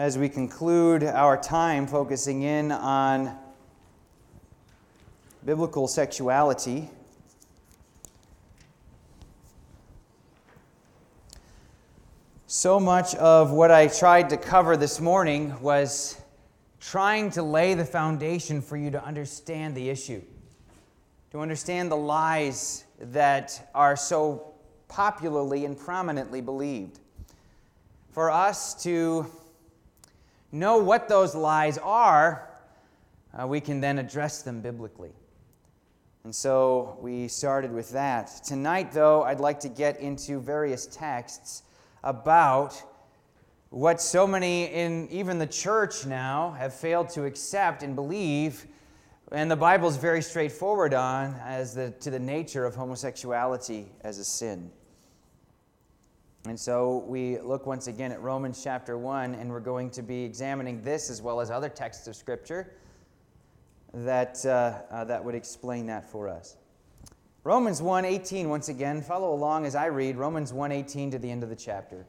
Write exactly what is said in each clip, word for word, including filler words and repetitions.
as we conclude our time focusing in on biblical sexuality. So much of what I tried to cover this morning was trying to lay the foundation for you to understand the issue, to understand the lies that are so popularly and prominently believed. For us to know what those lies are, uh, we can then address them biblically. And so we started with that. Tonight, though, I'd like to get into various texts about what so many in even the church now have failed to accept and believe, and the Bible is very straightforward on as the to the nature of homosexuality as a sin. And so we look once again at Romans chapter one, and we're going to be examining this as well as other texts of Scripture that, uh, uh, that would explain that for us. Romans one eighteen, once again, follow along as I read Romans one eighteen to the end of the chapter.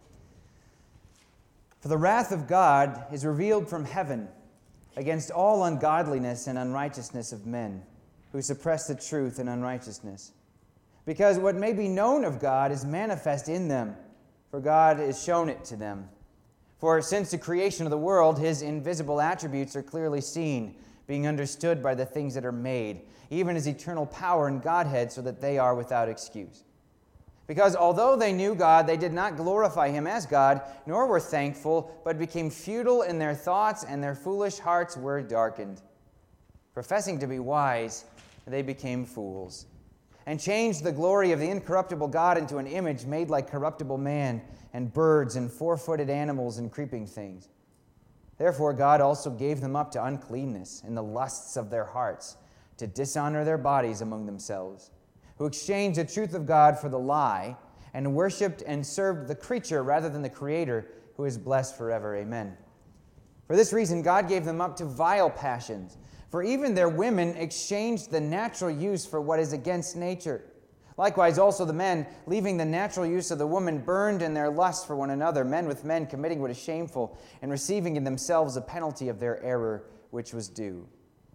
For the wrath of God is revealed from heaven against all ungodliness and unrighteousness of men, who suppress the truth in unrighteousness. Because what may be known of God is manifest in them, for God has shown it to them. For since the creation of the world, His invisible attributes are clearly seen, being understood by the things that are made, even His eternal power and Godhead, so that they are without excuse. Because although they knew God, they did not glorify Him as God, nor were thankful, but became futile in their thoughts, and their foolish hearts were darkened. Professing to be wise, they became fools, and changed the glory of the incorruptible God into an image made like corruptible man, and birds, and four-footed animals, and creeping things. Therefore God also gave them up to uncleanness in the lusts of their hearts, to dishonor their bodies among themselves, who exchanged the truth of God for the lie, and worshipped and served the creature rather than the Creator, who is blessed forever. Amen. For this reason God gave them up to vile passions, for even their women exchanged the natural use for what is against nature. Likewise also the men, leaving the natural use of the woman, burned in their lust for one another, men with men committing what is shameful, and receiving in themselves a penalty of their error which was due.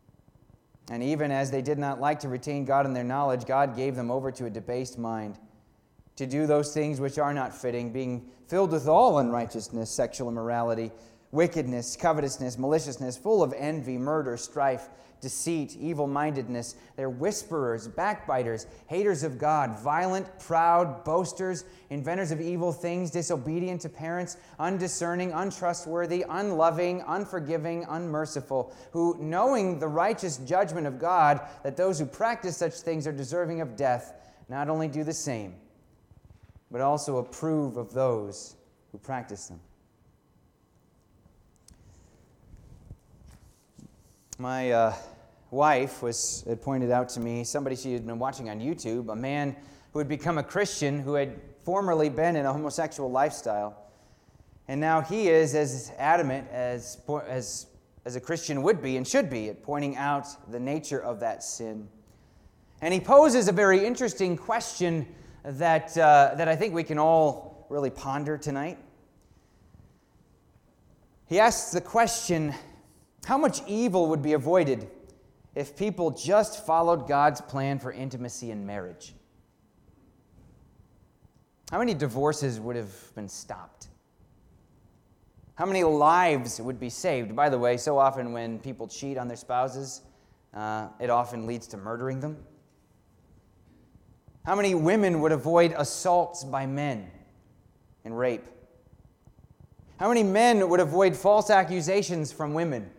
And even as they did not like to retain God in their knowledge, God gave them over to a debased mind, to do those things which are not fitting, being filled with all unrighteousness, sexual immorality, wickedness, covetousness, maliciousness, full of envy, murder, strife, deceit, evil-mindedness. They're whisperers, backbiters, haters of God, violent, proud, boasters, inventors of evil things, disobedient to parents, undiscerning, untrustworthy, unloving, unforgiving, unmerciful, who, knowing the righteous judgment of God, that those who practice such things are deserving of death, not only do the same, but also approve of those who practice them. My uh, wife was had pointed out to me, somebody she had been watching on YouTube, a man who had become a Christian who had formerly been in a homosexual lifestyle. And now he is as adamant as, as, as a Christian would be and should be at pointing out the nature of that sin. And he poses a very interesting question that, uh, that I think we can all really ponder tonight. He asks the question, how much evil would be avoided if people just followed God's plan for intimacy in marriage? How many divorces would have been stopped? How many lives would be saved? By the way, so often when people cheat on their spouses, uh, it often leads to murdering them. How many women would avoid assaults by men and rape? How many men would avoid false accusations from women?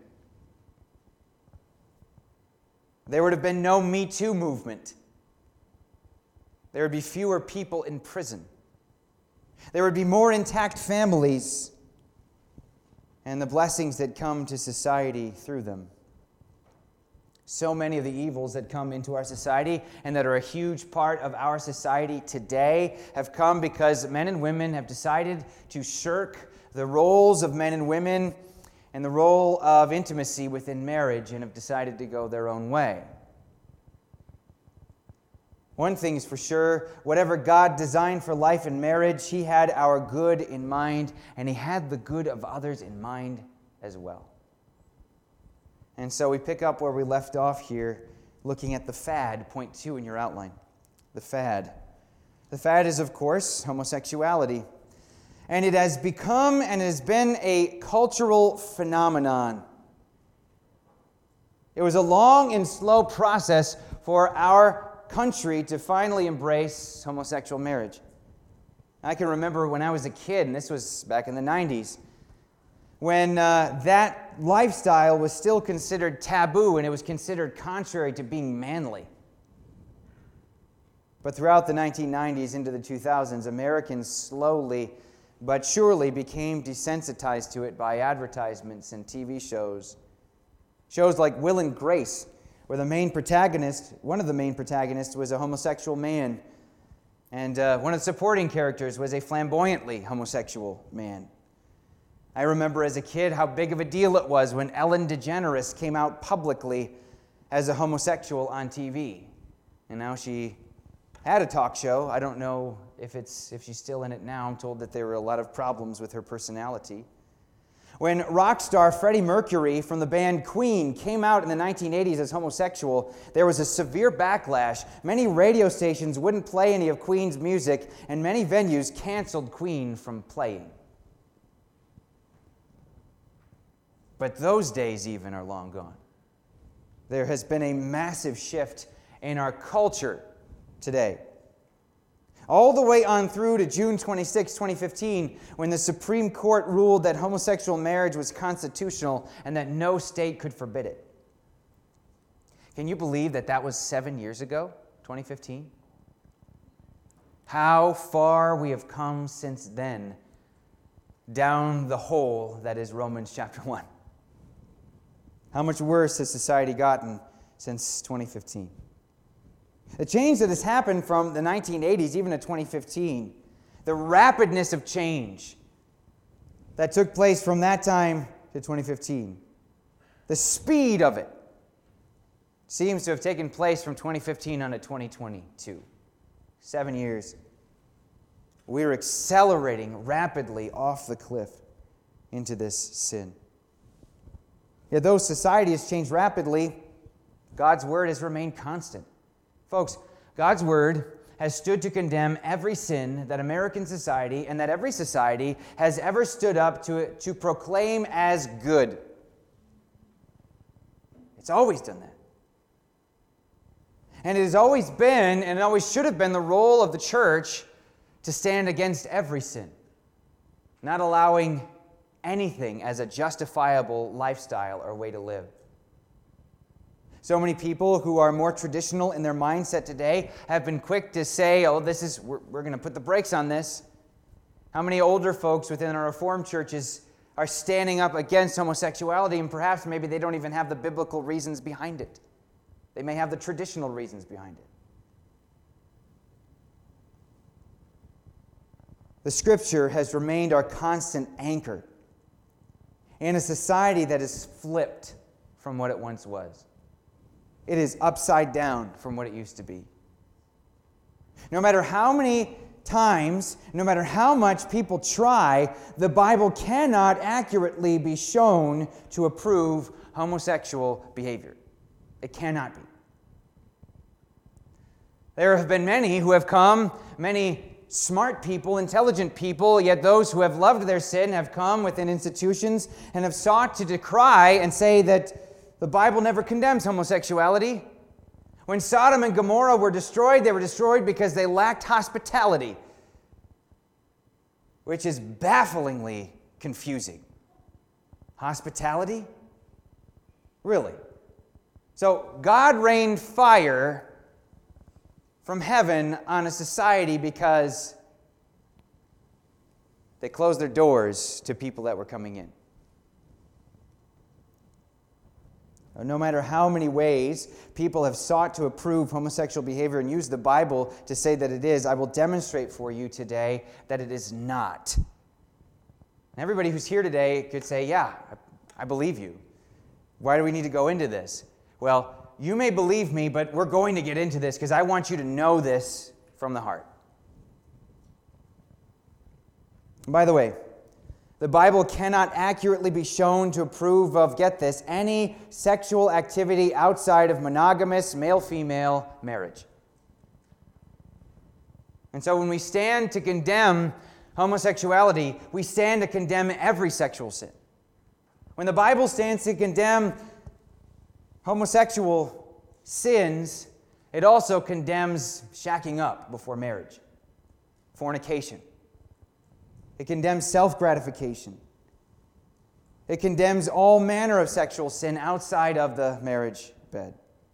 There would have been no Me Too movement. There would be fewer people in prison. There would be more intact families and the blessings that come to society through them. So many of the evils that come into our society and that are a huge part of our society today have come because men and women have decided to shirk the roles of men and women and the role of intimacy within marriage and have decided to go their own way. One thing is for sure, whatever God designed for life and marriage, He had our good in mind, and He had the good of others in mind as well. And so we pick up where we left off here, looking at the fad, point two in your outline. The fad. The fad is, of course, homosexuality. And it has become and has been a cultural phenomenon. It was a long and slow process for our country to finally embrace homosexual marriage. I can remember when I was a kid, and this was back in the nineties, when uh, that lifestyle was still considered taboo and it was considered contrary to being manly. But throughout the nineteen nineties into the two thousands, Americans slowly but surely became desensitized to it by advertisements and T V shows. Shows like Will and Grace, where the main protagonist, one of the main protagonists, was a homosexual man. And uh, one of the supporting characters was a flamboyantly homosexual man. I remember as a kid how big of a deal it was when Ellen DeGeneres came out publicly as a homosexual on T V. And now she had a talk show. I don't know if it's if she's still in it now. I'm told that there were a lot of problems with her personality. When rock star Freddie Mercury from the band Queen came out in the nineteen eighties as homosexual, there was a severe backlash. Many radio stations wouldn't play any of Queen's music, and many venues canceled Queen from playing. But those days even are long gone. There has been a massive shift in our culture today. All the way on through to June twenty-sixth, twenty fifteen, when the Supreme Court ruled that homosexual marriage was constitutional and that no state could forbid it. Can you believe that that was seven years ago, twenty fifteen? How far we have come since then down the hole that is Romans chapter one. How much worse has society gotten since twenty fifteen? The change that has happened from the nineteen eighties even to twenty fifteen, the rapidness of change that took place from that time to twenty fifteen, the speed of it seems to have taken place from twenty fifteen on to twenty twenty-two. Seven years. We're accelerating rapidly off the cliff into this sin. Yet though society has changed rapidly, God's word has remained constant. Folks, God's word has stood to condemn every sin that American society and that every society has ever stood up to, to proclaim as good. It's always done that. And it has always been, and it always should have been, the role of the church to stand against every sin, not allowing anything as a justifiable lifestyle or way to live. So many people who are more traditional in their mindset today have been quick to say, oh, this is, we're, we're going to put the brakes on this. How many older folks within our Reformed churches are standing up against homosexuality, and perhaps maybe they don't even have the biblical reasons behind it. They may have the traditional reasons behind it. The Scripture has remained our constant anchor in a society that is flipped from what it once was. It is upside down from what it used to be. No matter how many times, no matter how much people try, the Bible cannot accurately be shown to approve homosexual behavior. It cannot be. There have been many who have come, many smart people, intelligent people, yet those who have loved their sin have come within institutions and have sought to decry and say that the Bible never condemns homosexuality. When Sodom and Gomorrah were destroyed, they were destroyed because they lacked hospitality, which is bafflingly confusing. Hospitality? Really? So God rained fire from heaven on a society because they closed their doors to people that were coming in. No matter how many ways people have sought to approve homosexual behavior and use the Bible to say that it is, I will demonstrate for you today that it is not. And everybody who's here today could say, yeah, I believe you. Why do we need to go into this? Well, you may believe me, but we're going to get into this because I want you to know this from the heart. By the way, the Bible cannot accurately be shown to approve of, get this, any sexual activity outside of monogamous male-female marriage. And so when we stand to condemn homosexuality, we stand to condemn every sexual sin. When the Bible stands to condemn homosexual sins, it also condemns shacking up before marriage, fornication. It condemns self-gratification. It condemns all manner of sexual sin outside of the marriage bed.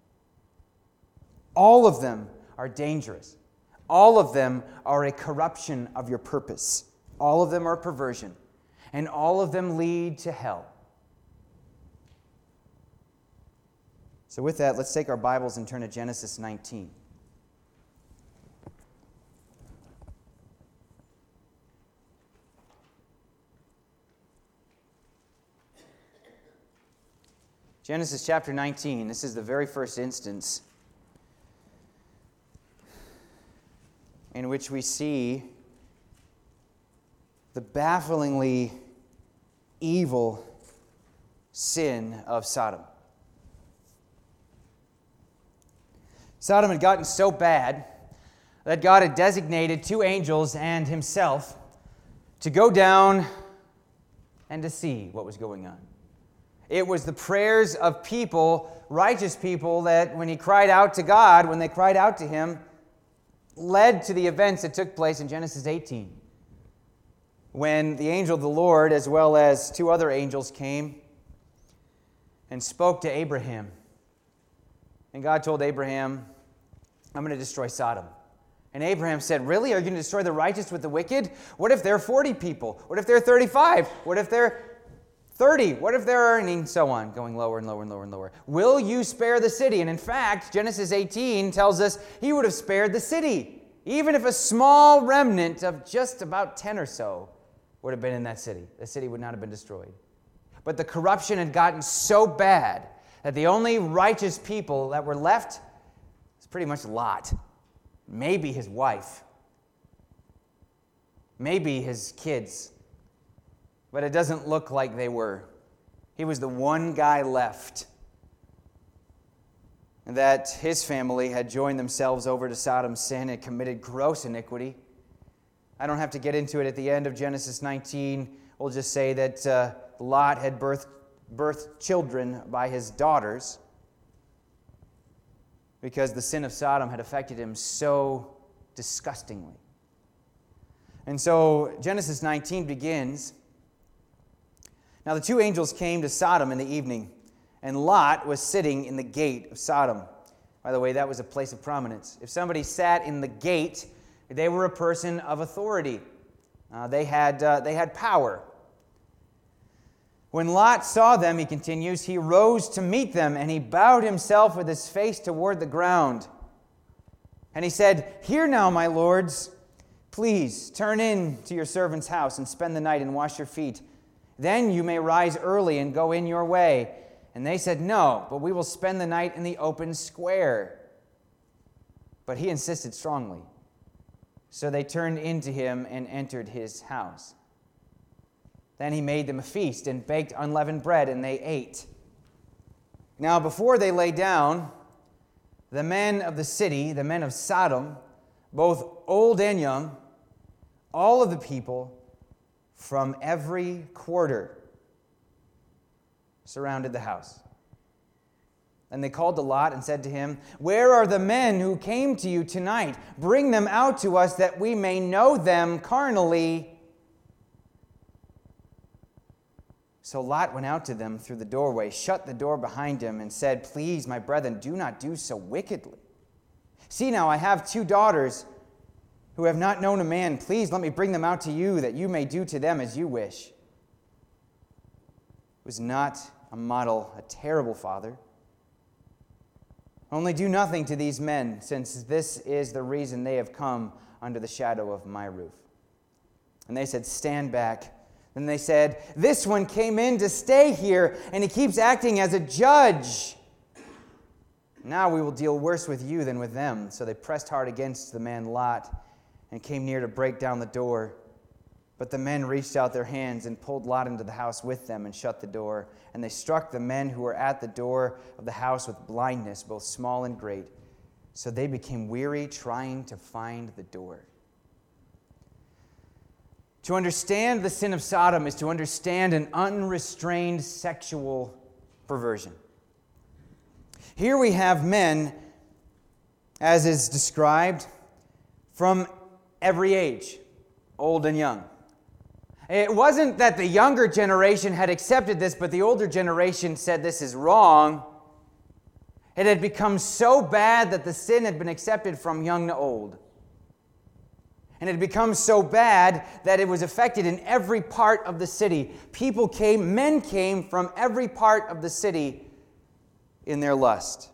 All of them are dangerous. All of them are a corruption of your purpose. All of them are perversion. And all of them lead to hell. So with that, let's take our Bibles and turn to Genesis nineteen. Genesis chapter nineteen, this is the very first instance in which we see the bafflingly evil sin of Sodom. Sodom had gotten so bad that God had designated two angels and himself to go down and to see what was going on. It was the prayers of people, righteous people, that when he cried out to God, when they cried out to him, led to the events that took place in Genesis eighteen. When the angel of the Lord, as well as two other angels, came and spoke to Abraham. And God told Abraham, I'm going to destroy Sodom. And Abraham said, really? Are you going to destroy the righteous with the wicked? What if there are forty people? What if there are thirty-five? What if there are thirty? What if there are, and so on, going lower and lower and lower and lower. Will you spare the city? And in fact, Genesis eighteen tells us he would have spared the city, even if a small remnant of just about ten or so would have been in that city. The city would not have been destroyed. But the corruption had gotten so bad that the only righteous people that were left was pretty much Lot. Maybe his wife. Maybe his kids. But it doesn't look like they were. He was the one guy left. And that his family had joined themselves over to Sodom's sin and committed gross iniquity. I don't have to get into it at the end of Genesis nineteen. We'll just say that uh, Lot had birthed, birthed children by his daughters because the sin of Sodom had affected him so disgustingly. And so Genesis nineteen begins. Now the two angels came to Sodom in the evening, and Lot was sitting in the gate of Sodom. By the way, that was a place of prominence. If somebody sat in the gate, they were a person of authority. Uh, they had, uh, they had power. When Lot saw them, he continues, he rose to meet them, and he bowed himself with his face toward the ground. And he said, "Hear now, my lords, please turn in to your servant's house and spend the night and wash your feet. Then you may rise early and go in your way." And they said, "No, but we will spend the night in the open square." But he insisted strongly. So they turned into him and entered his house. Then he made them a feast and baked unleavened bread, and they ate. Now before they lay down, the men of the city, the men of Sodom, both old and young, all of the people from every quarter, surrounded the house. And they called to Lot and said to him, "Where are the men who came to you tonight? Bring them out to us that we may know them carnally." So Lot went out to them through the doorway, shut the door behind him, and said, "Please, my brethren, do not do so wickedly. See now, I have two daughters who have not known a man. Please let me bring them out to you, that you may do to them as you wish." Was not a model a terrible father? Only do nothing to these men, since this is the reason they have come under the shadow of my roof. And they said, "Stand back." Then they said, "This one came in to stay here, and he keeps acting as a judge." Now we will deal worse with you than with them. So they pressed hard against the man Lot and came near to break down the door. But the men reached out their hands and pulled Lot into the house with them and shut the door. And they struck the men who were at the door of the house with blindness, both small and great. So they became weary trying to find the door. To understand the sin of Sodom is to understand an unrestrained sexual perversion. Here we have men, as is described, from every age, old and young. It wasn't that the younger generation had accepted this, but the older generation said this is wrong. It had become so bad that the sin had been accepted from young to old. And it had become so bad that it was affected in every part of the city. People came, men came from every part of the city in their lust.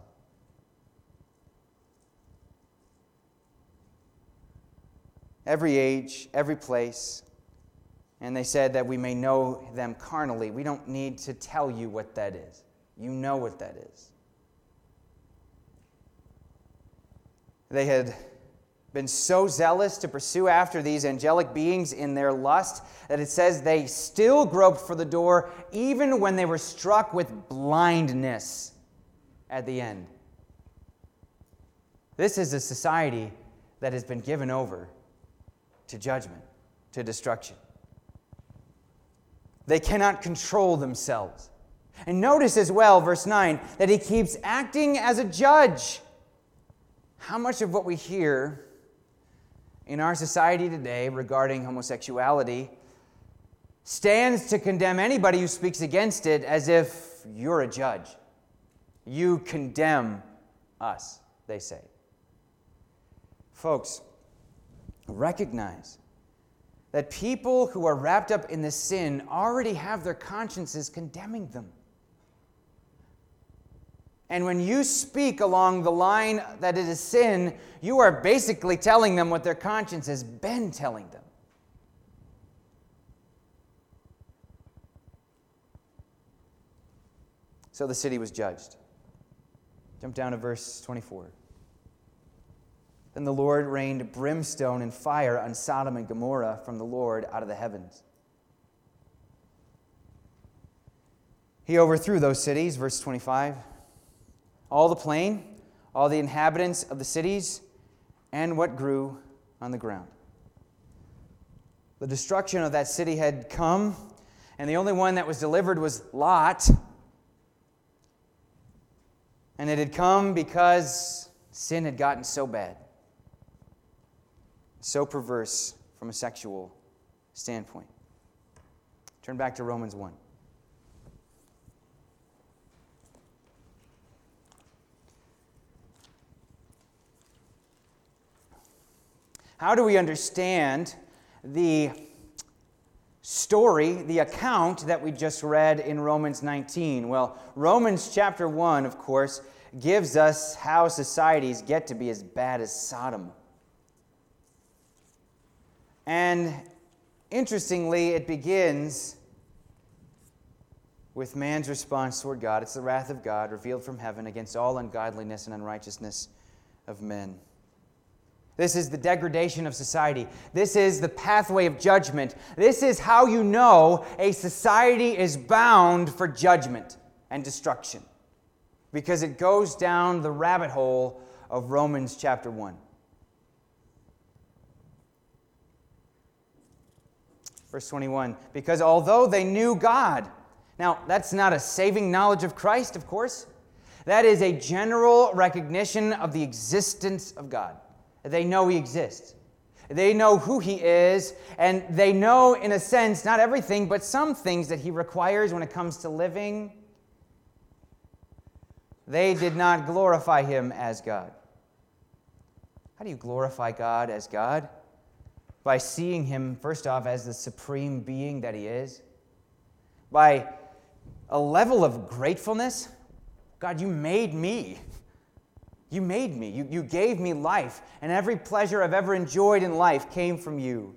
Every age, every place. And they said that we may know them carnally. We don't need to tell you what that is. You know what that is. They had been so zealous to pursue after these angelic beings in their lust that it says they still groped for the door even when they were struck with blindness at the end. This is a society that has been given over to judgment, to destruction. They cannot control themselves. And notice as well, verse nine, that he keeps acting as a judge. How much of what we hear in our society today regarding homosexuality stands to condemn anybody who speaks against it as if you're a judge? You condemn us, they say. Folks, recognize that people who are wrapped up in this sin already have their consciences condemning them. And when you speak along the line that it is sin, you are basically telling them what their conscience has been telling them. So the city was judged. Jump down to verse twenty-four. Then the Lord rained brimstone and fire on Sodom and Gomorrah from the Lord out of the heavens. He overthrew those cities, verse twenty-five. All the plain, all the inhabitants of the cities, and what grew on the ground. The destruction of that city had come, and the only one that was delivered was Lot. And it had come because sin had gotten so bad, so perverse from a sexual standpoint. Turn back to Romans one. How do we understand the story, the account that we just read in Romans nineteen? Well, Romans chapter one, of course, gives us how societies get to be as bad as Sodom. And interestingly, it begins with man's response toward God. It's the wrath of God revealed from heaven against all ungodliness and unrighteousness of men. This is the degradation of society. This is the pathway of judgment. This is how you know a society is bound for judgment and destruction, because it goes down the rabbit hole of Romans chapter one. Verse twenty-one, because although they knew God. Now, that's not a saving knowledge of Christ, of course. That is a general recognition of the existence of God. They know He exists. They know who He is, and they know, in a sense, not everything, but some things that He requires when it comes to living. They did not glorify Him as God. How do you glorify God as God? By seeing Him, first off, as the supreme being that He is. By a level of gratefulness. God, you made me. You made me. You, you gave me life. And every pleasure I've ever enjoyed in life came from you.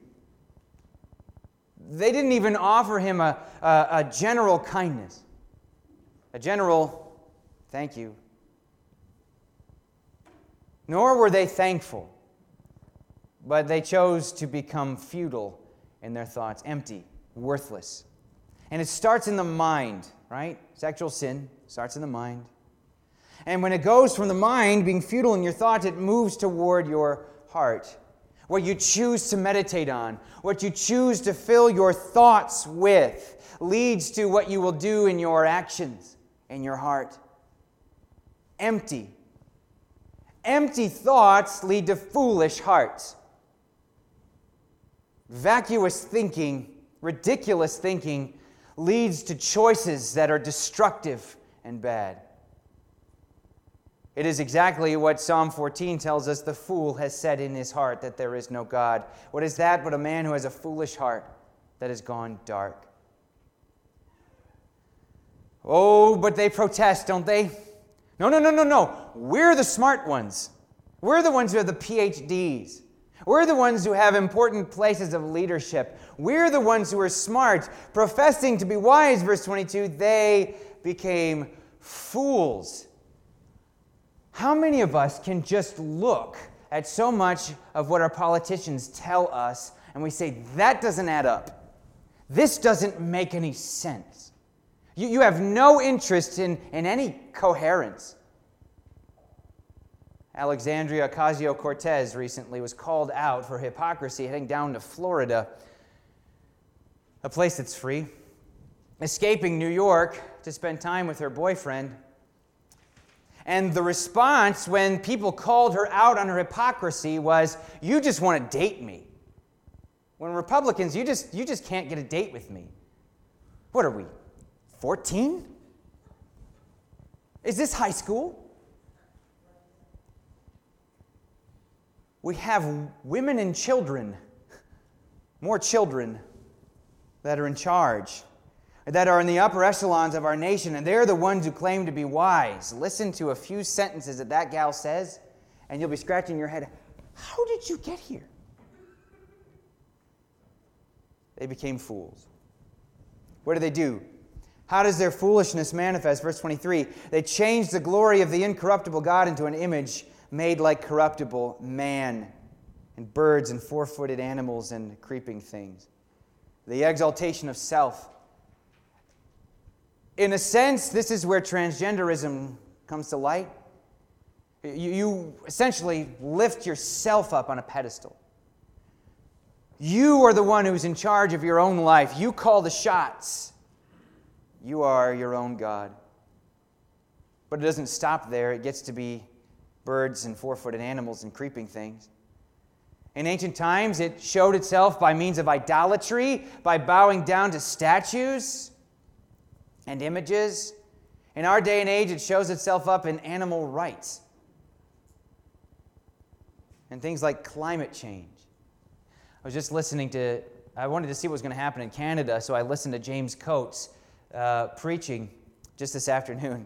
They didn't even offer Him a, a, a general kindness. A general, thank you. nor were they thankful, but they chose to become futile in their thoughts, empty, worthless. And it starts in the mind, right? Sexual sin starts in the mind. And when it goes from the mind, being futile in your thoughts, it moves toward your heart. What you choose to meditate on, what you choose to fill your thoughts with, leads to what you will do in your actions, in your heart. Empty. Empty thoughts lead to foolish hearts. Vacuous thinking, ridiculous thinking, leads to choices that are destructive and bad. It is exactly what Psalm fourteen tells us: the fool has said in his heart that there is no God. What is that but a man who has a foolish heart that has gone dark? Oh, but they protest, don't they? No, no, no, no, no. We're the smart ones. We're the ones who have the P H Ds. We're the ones who have important places of leadership. We're the ones who are smart, professing to be wise. Verse twenty-two, they became fools. How many of us can just look at so much of what our politicians tell us and we say, that doesn't add up. This doesn't make any sense. You, you have no interest in, in any coherence. Alexandria Ocasio-Cortez recently was called out for hypocrisy heading down to Florida, a place that's free, escaping New York to spend time with her boyfriend. And the response when people called her out on her hypocrisy was, you just want to date me. When Republicans, you just, you just can't get a date with me. What are we, fourteen? Is this high school? We have women and children, more children, that are in charge, that are in the upper echelons of our nation, and they're the ones who claim to be wise. Listen to a few sentences that that gal says, and you'll be scratching your head. How did you get here? They became fools. What do they do? How does their foolishness manifest? Verse twenty-three, they changed the glory of the incorruptible God into an image made like corruptible man, and birds and four-footed animals and creeping things. The exaltation of self. In a sense, this is where transgenderism comes to light. You, you essentially lift yourself up on a pedestal. You are the one who's in charge of your own life. You call the shots. You are your own God. But it doesn't stop there. It gets to be birds and four-footed animals and creeping things. In ancient times, it showed itself by means of idolatry, by bowing down to statues and images. In our day and age, it shows itself up in animal rights and things like climate change. I was just listening to, I wanted to see what was going to happen in Canada, so I listened to James Coates uh, preaching just this afternoon.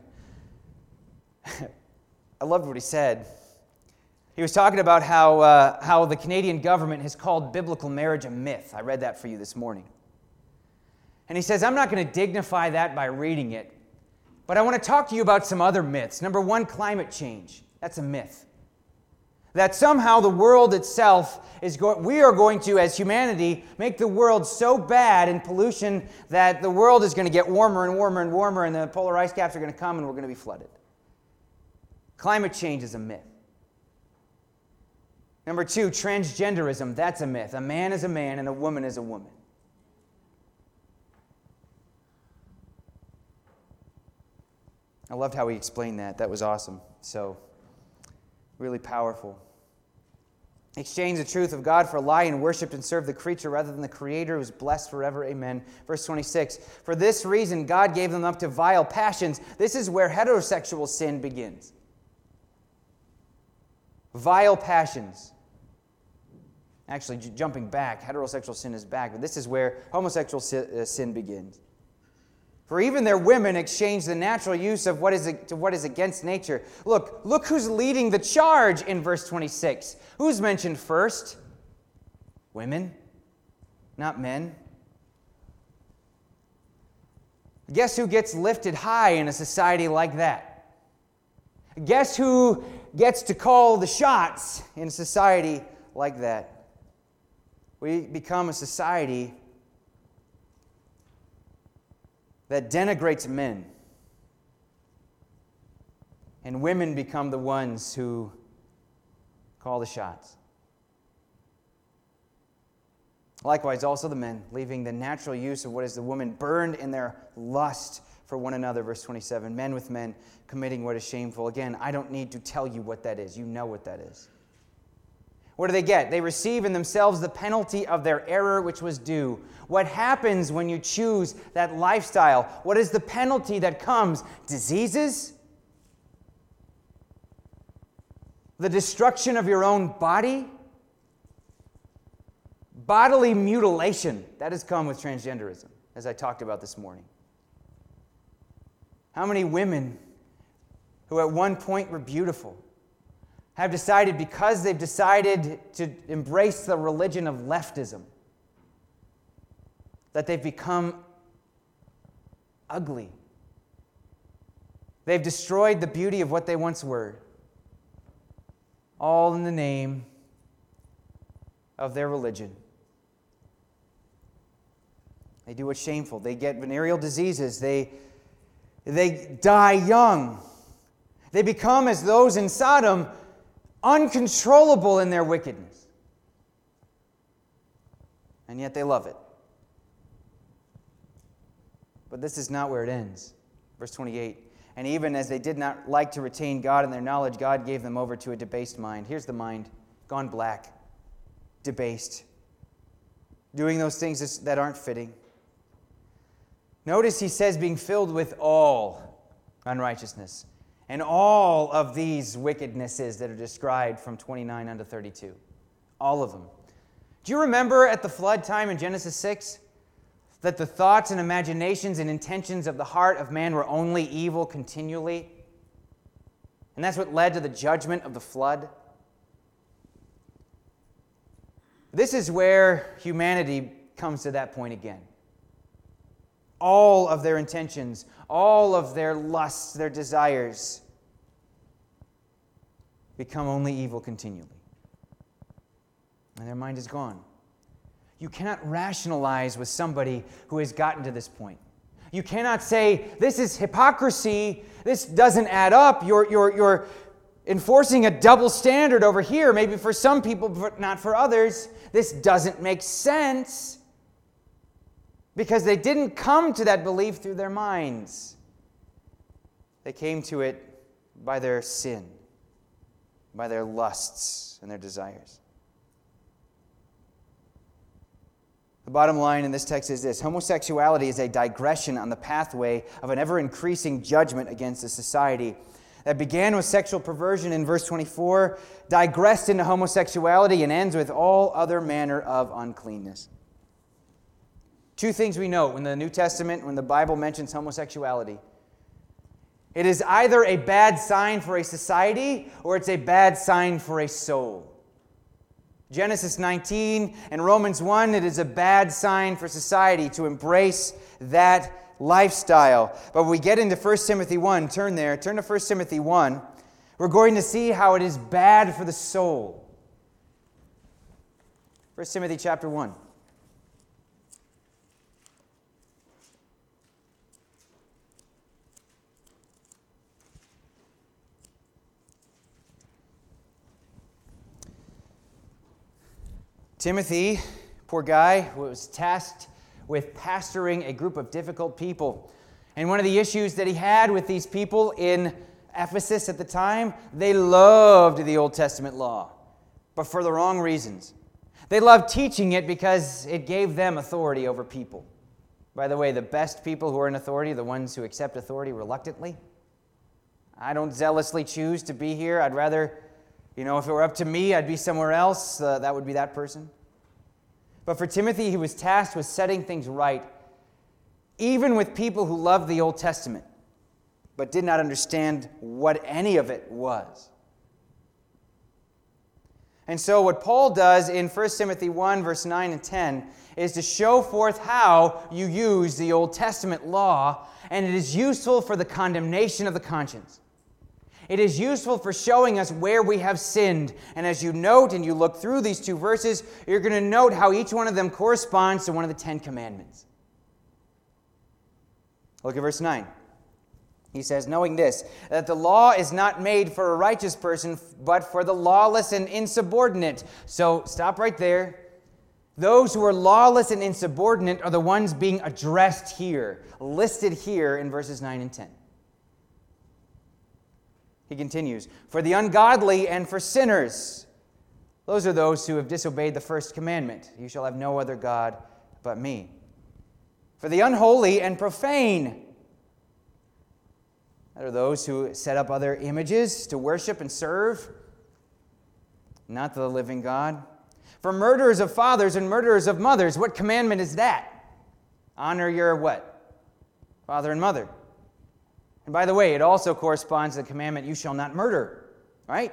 I loved what he said. He was talking about how, uh, how the Canadian government has called biblical marriage a myth. I read that for you this morning. And he says, I'm not going to dignify that by reading it, but I want to talk to you about some other myths. Number one, climate change. That's a myth. That somehow the world itself is going, we are going to, as humanity, make the world so bad in pollution that the world is going to get warmer and warmer and warmer, and the polar ice caps are going to come and we're going to be flooded. Climate change is a myth. Number two, transgenderism. That's a myth. A man is a man and a woman is a woman. I loved how he explained that. That was awesome. So, really powerful. Exchange the truth of God for a lie and worshiped and served the creature rather than the Creator who is blessed forever. Amen. Verse twenty-six, for this reason God gave them up to vile passions. This is where heterosexual sin begins. Vile passions. Actually, j- jumping back, heterosexual sin is back, but this is where homosexual sin, uh, sin begins. For even their women exchange the natural use of what is to what is against nature. Look, look who's leading the charge in verse twenty-six. Who's mentioned first? Women, not men. Guess who gets lifted high in a society like that? Guess who gets to call the shots in a society like that. We become a society that denigrates men. And women become the ones who call the shots. Likewise, also the men, leaving the natural use of what is the woman, burned in their lust for one another. Verse twenty-seven, men with men committing what is shameful. Again, I don't need to tell you what that is. You know what that is. What do they get? They receive in themselves the penalty of their error which was due. What happens when you choose that lifestyle? What is the penalty that comes? Diseases? The destruction of your own body? Bodily mutilation. That has come with transgenderism, as I talked about this morning. How many women who at one point were beautiful have decided, because they've decided to embrace the religion of leftism, that they've become ugly. They've destroyed the beauty of what they once were, all in the name of their religion. They do what's shameful. They get venereal diseases. They, they die young. They become, as those in Sodom, uncontrollable in their wickedness. And yet they love it. But this is not where it ends. Verse twenty-eight. And even as they did not like to retain God in their knowledge, God gave them over to a debased mind. Here's the mind, gone black, debased, doing those things that aren't fitting. Notice he says being filled with all unrighteousness and all of these wickednesses that are described from twenty-nine unto thirty-two. All of them. Do you remember at the flood time in Genesis six? That the thoughts and imaginations and intentions of the heart of man were only evil continually? And that's what led to the judgment of the flood? This is where humanity comes to that point again. All of their intentions, all of their lusts, their desires become only evil continually. And their mind is gone. You cannot rationalize with somebody who has gotten to this point. You cannot say, this is hypocrisy, this doesn't add up, you're, you're, you're enforcing a double standard over here, maybe for some people, but not for others. This doesn't make sense, because they didn't come to that belief through their minds. They came to it by their sin, by their lusts and their desires. The bottom line in this text is this: homosexuality is a digression on the pathway of an ever-increasing judgment against a society that began with sexual perversion in verse twenty-four, digressed into homosexuality, and ends with all other manner of uncleanness. Two things we note when the New Testament, when the Bible mentions homosexuality. It is either a bad sign for a society or it's a bad sign for a soul. Genesis nineteen and Romans one, it is a bad sign for society to embrace that lifestyle. But when we get into First Timothy one, turn there, turn to First Timothy one, we're going to see how it is bad for the soul. First Timothy chapter one. Timothy, poor guy, was tasked with pastoring a group of difficult people. And one of the issues that he had with these people in Ephesus at the time, they loved the Old Testament law, but for the wrong reasons. They loved teaching it because it gave them authority over people. By the way, the best people who are in authority are the ones who accept authority reluctantly. I don't zealously choose to be here. I'd rather, you know, if it were up to me, I'd be somewhere else. Uh, that would be that person. But for Timothy, he was tasked with setting things right, even with people who loved the Old Testament, but did not understand what any of it was. And so what Paul does in First Timothy one, verse nine and ten, is to show forth how you use the Old Testament law, and it is useful for the condemnation of the conscience. It is useful for showing us where we have sinned. And as you note and you look through these two verses, you're going to note how each one of them corresponds to one of the Ten Commandments. Look at verse nine. He says, knowing this, that the law is not made for a righteous person, but for the lawless and insubordinate. So stop right there. Those who are lawless and insubordinate are the ones being addressed here, listed here in verses nine and ten. He continues, for the ungodly and for sinners. Those are those who have disobeyed the first commandment. You shall have no other God but me. For the unholy and profane. That are those who set up other images to worship and serve, not the living God. For murderers of fathers and murderers of mothers, what commandment is that? Honor your what? Father and mother. And by the way, it also corresponds to the commandment, you shall not murder, right?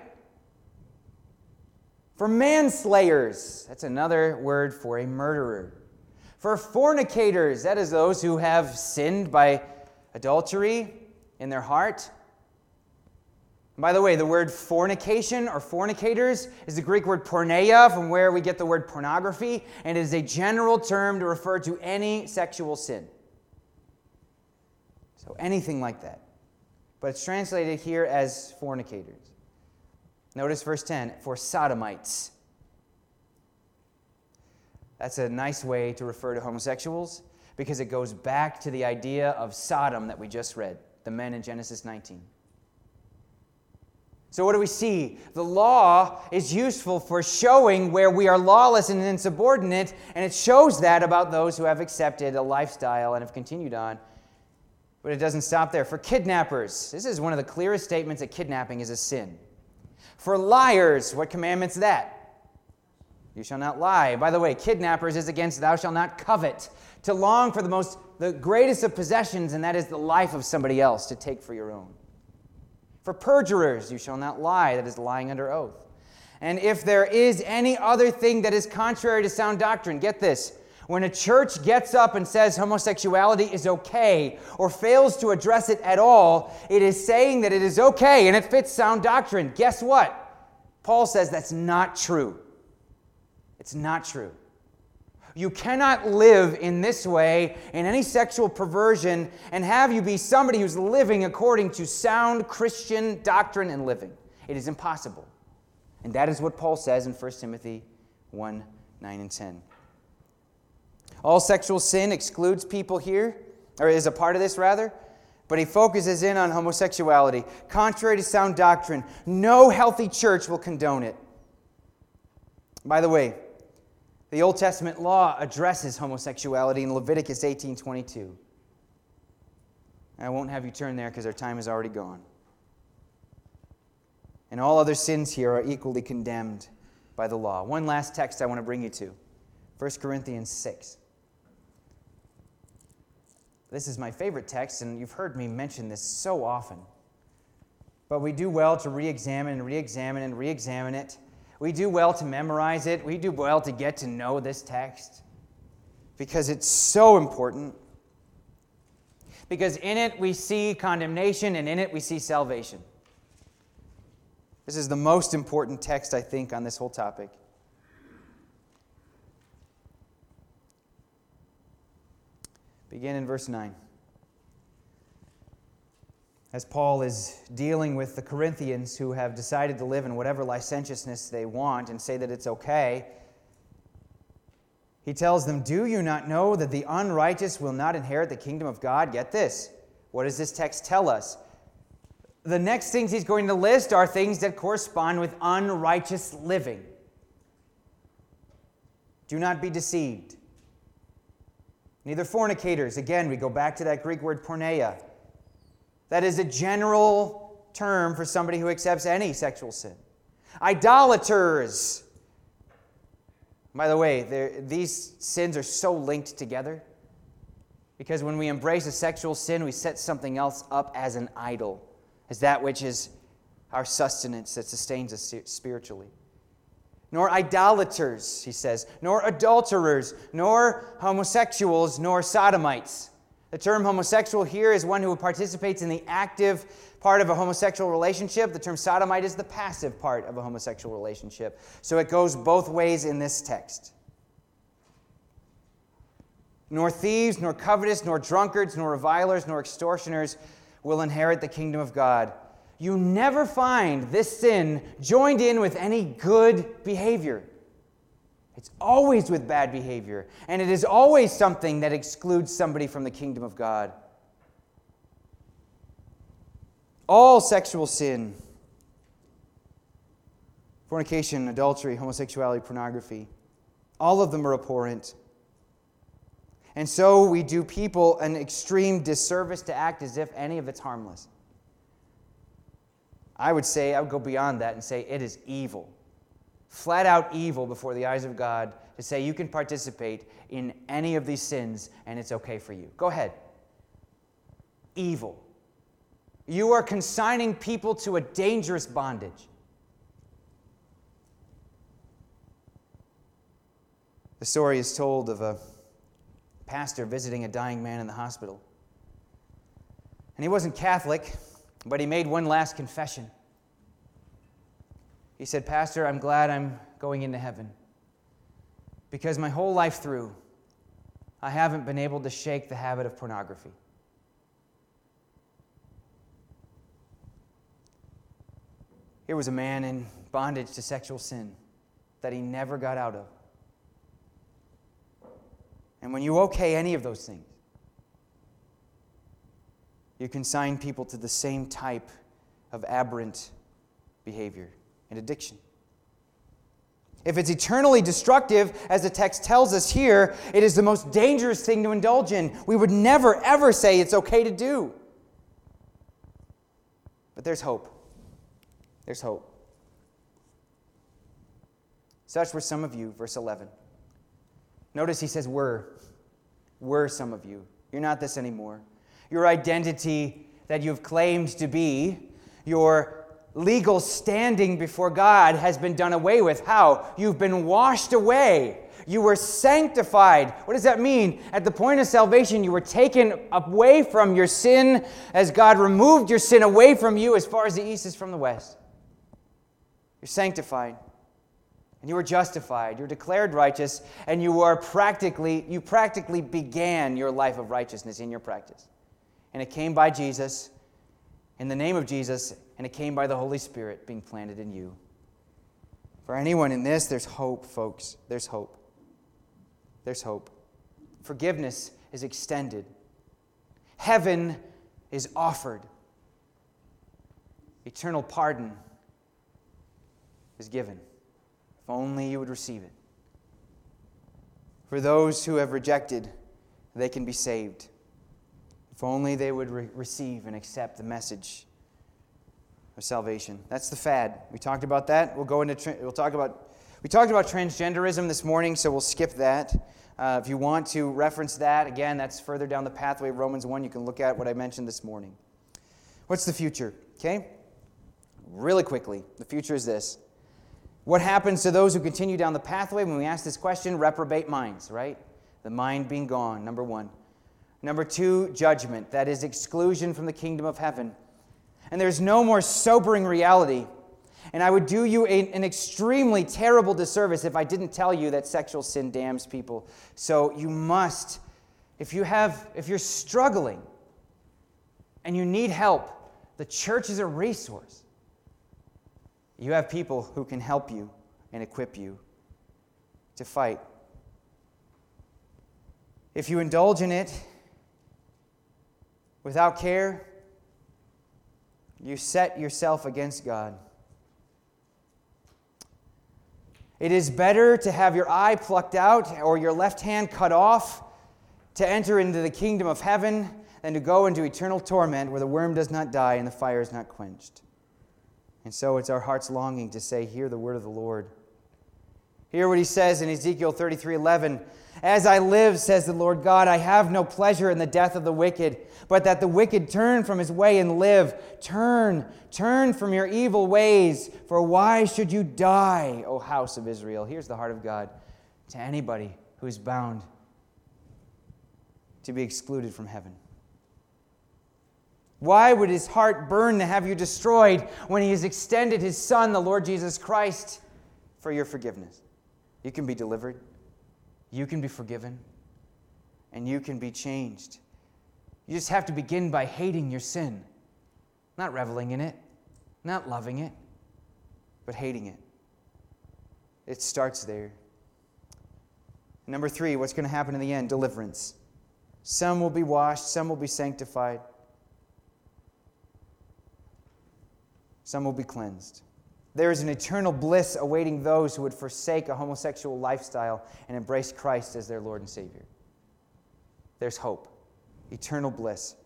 For manslayers, that's another word for a murderer. For fornicators, that is those who have sinned by adultery in their heart. And by the way, the word fornication or fornicators is the Greek word porneia, from where we get the word pornography, and it is a general term to refer to any sexual sin. So anything like that. But it's translated here as fornicators. Notice verse ten, for sodomites. That's a nice way to refer to homosexuals because it goes back to the idea of Sodom that we just read, the men in Genesis nineteen. So what do we see? The law is useful for showing where we are lawless and insubordinate, and it shows that about those who have accepted a lifestyle and have continued on. But it doesn't stop there. For kidnappers, this is one of the clearest statements that kidnapping is a sin. For liars, what commandment's that? You shall not lie. By the way, kidnappers is against thou shalt not covet, to long for the most, the greatest of possessions, and that is the life of somebody else to take for your own. For perjurers, you shall not lie, that is lying under oath. And if there is any other thing that is contrary to sound doctrine, get this, when a church gets up and says homosexuality is okay or fails to address it at all, it is saying that it is okay and it fits sound doctrine. Guess what? Paul says that's not true. It's not true. You cannot live in this way, in any sexual perversion, and have you be somebody who's living according to sound Christian doctrine and living. It is impossible. And that is what Paul says in First Timothy one, nine and ten. All sexual sin excludes people here, or is a part of this rather, but he focuses in on homosexuality. Contrary to sound doctrine, no healthy church will condone it. By the way, the Old Testament law addresses homosexuality in Leviticus eighteen twenty-two. I won't have you turn there because our time is already gone. And all other sins here are equally condemned by the law. One last text I want to bring you to. First Corinthians six. This is my favorite text, and you've heard me mention this so often. But we do well to re-examine and re-examine and re-examine it. We do well to memorize it. We do well to get to know this text because it's so important. Because in it we see condemnation and in it we see salvation. This is the most important text, I think, on this whole topic. Begin in verse nine. As Paul is dealing with the Corinthians who have decided to live in whatever licentiousness they want and say that it's okay, he tells them, do you not know that the unrighteous will not inherit the kingdom of God? Get this. What does this text tell us? The next things he's going to list are things that correspond with unrighteous living. Do not be deceived. Neither fornicators. Again, we go back to that Greek word porneia. That is a general term for somebody who accepts any sexual sin. Idolaters. By the way, these sins are so linked together because when we embrace a sexual sin, we set something else up as an idol, as that which is our sustenance that sustains us spiritually. Nor idolaters, he says, nor adulterers, nor homosexuals, nor sodomites. The term homosexual here is one who participates in the active part of a homosexual relationship. The term sodomite is the passive part of a homosexual relationship. So it goes both ways in this text. Nor thieves, nor covetous, nor drunkards, nor revilers, nor extortioners will inherit the kingdom of God. You never find this sin joined in with any good behavior. It's always with bad behavior, and it is always something that excludes somebody from the kingdom of God. All sexual sin, fornication, adultery, homosexuality, pornography, all of them are abhorrent. And so we do people an extreme disservice to act as if any of it's harmless. I would say, I would go beyond that and say it is evil. Flat out evil before the eyes of God to say you can participate in any of these sins and it's okay for you. Go ahead. Evil. You are consigning people to a dangerous bondage. The story is told of a pastor visiting a dying man in the hospital. And he wasn't Catholic, but he made one last confession. He said, "Pastor, I'm glad I'm going into heaven because my whole life through, I haven't been able to shake the habit of pornography." Here was a man in bondage to sexual sin that he never got out of. And when you okay any of those things, you consign people to the same type of aberrant behavior and addiction. If it's eternally destructive, as the text tells us here, it is the most dangerous thing to indulge in. We would never, ever say it's okay to do. But there's hope. There's hope. Such were some of you, verse eleven. Notice he says, were. Were some of you. You're not this anymore. Your identity that you've claimed to be, your legal standing before God has been done away with. How? You've been washed away. You were sanctified. What does that mean? At the point of salvation, you were taken away from your sin as God removed your sin away from you as far as the east is from the west. You're sanctified. And you were justified. You're declared righteous, and you are practically, you practically began your life of righteousness in your practice. And it came by Jesus, in the name of Jesus, and it came by the Holy Spirit being planted in you. For anyone in this, there's hope, folks. There's hope. There's hope. Forgiveness is extended. Heaven is offered. Eternal pardon is given. If only you would receive it. For those who have rejected, they can be saved. If only they would re- receive and accept the message of salvation. That's the fad. We talked about that. We'll go into. Tra- we'll talk about. We talked about transgenderism this morning, so we'll skip that. Uh, if you want to reference that, again, that's further down the pathway of Romans one. You can look at what I mentioned this morning. What's the future? Okay, really quickly, the future is this. What happens to those who continue down the pathway when we ask this question? Reprobate minds, right? The mind being gone, number one. Number two, judgment. That is exclusion from the kingdom of heaven. And there's no more sobering reality. And I would do you a, an extremely terrible disservice if I didn't tell you that sexual sin damns people. So you must, if you have, if you're struggling and you need help, the church is a resource. You have people who can help you and equip you to fight. If you indulge in it without care, you set yourself against God. It is better to have your eye plucked out or your left hand cut off to enter into the kingdom of heaven than to go into eternal torment where the worm does not die and the fire is not quenched. And so it's our heart's longing to say, hear the word of the Lord. Hear what he says in Ezekiel thirty-three eleven. As I live, says the Lord God, I have no pleasure in the death of the wicked, but that the wicked turn from his way and live. Turn, turn from your evil ways, for why should you die, O house of Israel? Here's the heart of God to anybody who is bound to be excluded from heaven. Why would his heart burn to have you destroyed when he has extended his Son, the Lord Jesus Christ, for your forgiveness? You can be delivered. You can be forgiven. And you can be changed. You just have to begin by hating your sin. Not reveling in it. Not loving it. But hating it. It starts there. Number three, what's going to happen in the end? Deliverance. Some will be washed. Some will be sanctified. Some will be cleansed. There is an eternal bliss awaiting those who would forsake a homosexual lifestyle and embrace Christ as their Lord and Savior. There's hope. Eternal bliss.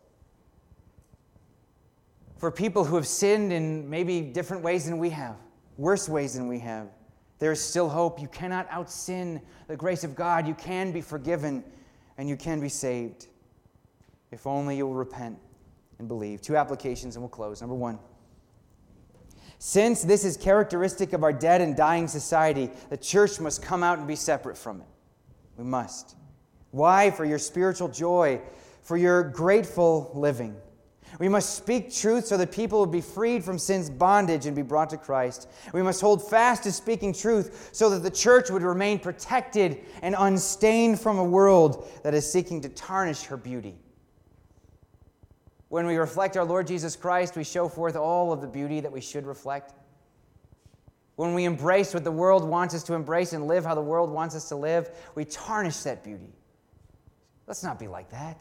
For people who have sinned in maybe different ways than we have, worse ways than we have, there is still hope. You cannot out-sin the grace of God. You can be forgiven and you can be saved. If only you will repent and believe. Two applications and we'll close. Number one. Since this is characteristic of our dead and dying society, the church must come out and be separate from it. We must. Why? For your spiritual joy, for your grateful living. We must speak truth so that people will be freed from sin's bondage and be brought to Christ. We must hold fast to speaking truth so that the church would remain protected and unstained from a world that is seeking to tarnish her beauty. When we reflect our Lord Jesus Christ, we show forth all of the beauty that we should reflect. When we embrace what the world wants us to embrace and live how the world wants us to live, we tarnish that beauty. Let's not be like that.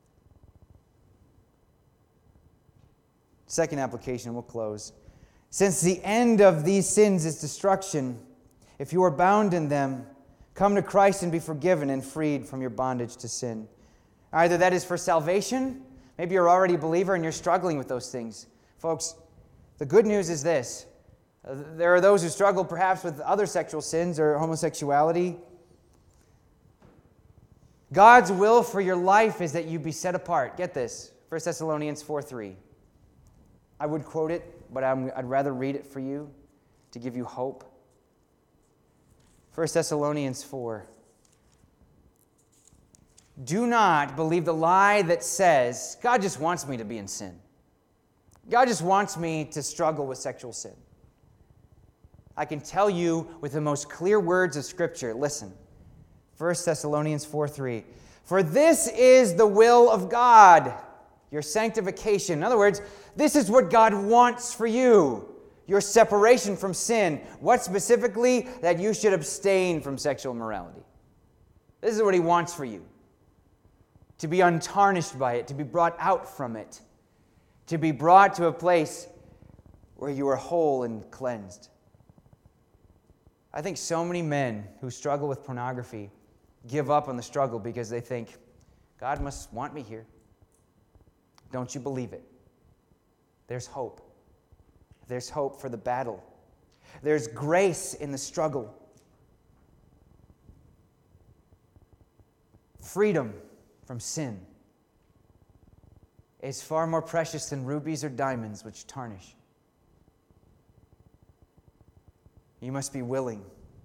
Second application, we'll close. Since the end of these sins is destruction, if you are bound in them, come to Christ and be forgiven and freed from your bondage to sin. Either that is for salvation. Maybe you're already a believer and you're struggling with those things. Folks, the good news is this. There are those who struggle perhaps with other sexual sins or homosexuality. God's will for your life is that you be set apart. Get this, First Thessalonians four three. I would quote it, but I'm, I'd rather read it for you to give you hope. First Thessalonians four. Do not believe the lie that says, God just wants me to be in sin. God just wants me to struggle with sexual sin. I can tell you with the most clear words of Scripture, listen. First Thessalonians four three. For this is the will of God, your sanctification. In other words, this is what God wants for you. Your separation from sin. What specifically? That you should abstain from sexual immorality. This is what He wants for you. To be untarnished by it, to be brought out from it, to be brought to a place where you are whole and cleansed. I think so many men who struggle with pornography give up on the struggle because they think, God must want me here. Don't you believe it? There's hope. There's hope for the battle. There's grace in the struggle. Freedom from sin is far more precious than rubies or diamonds which tarnish. You must be willing,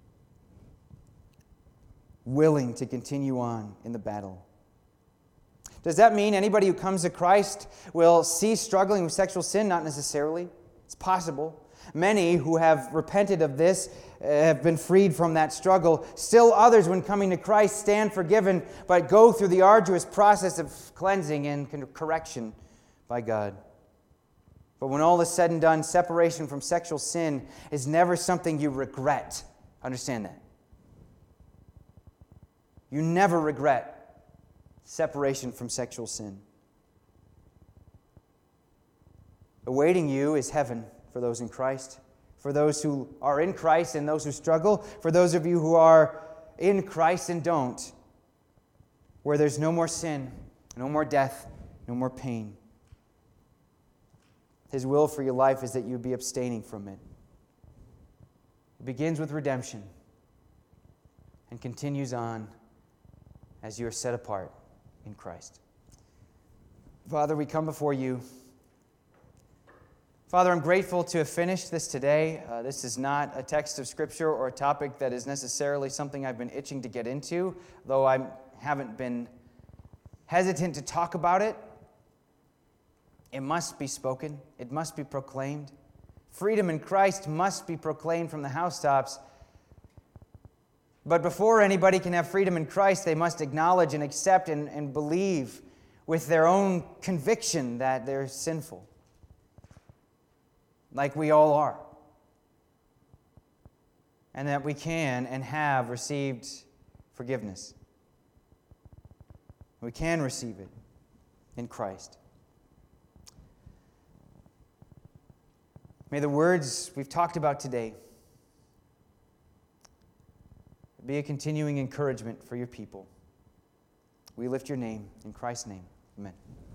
willing to continue on in the battle. Does that mean anybody who comes to Christ will cease struggling with sexual sin? Not necessarily. It's possible. Many who have repented of this have been freed from that struggle. Still others, when coming to Christ, stand forgiven, but go through the arduous process of cleansing and correction by God. But when all is said and done, separation from sexual sin is never something you regret. Understand that. You never regret separation from sexual sin. Awaiting you is heaven for those in Christ, for those who are in Christ and those who struggle, for those of you who are in Christ and don't, where there's no more sin, no more death, no more pain. His will for your life is that you be abstaining from it. It begins with redemption and continues on as you are set apart in Christ. Father, we come before you. Father, I'm grateful to have finished this today. Uh, this is not a text of Scripture or a topic that is necessarily something I've been itching to get into, though I haven't been hesitant to talk about it. It must be spoken. It must be proclaimed. Freedom in Christ must be proclaimed from the housetops. But before anybody can have freedom in Christ, they must acknowledge and accept and, and believe with their own conviction that they're sinful, like we all are, and that we can and have received forgiveness. We can receive it in Christ. May the words we've talked about today be a continuing encouragement for your people. We lift your name in Christ's name. Amen.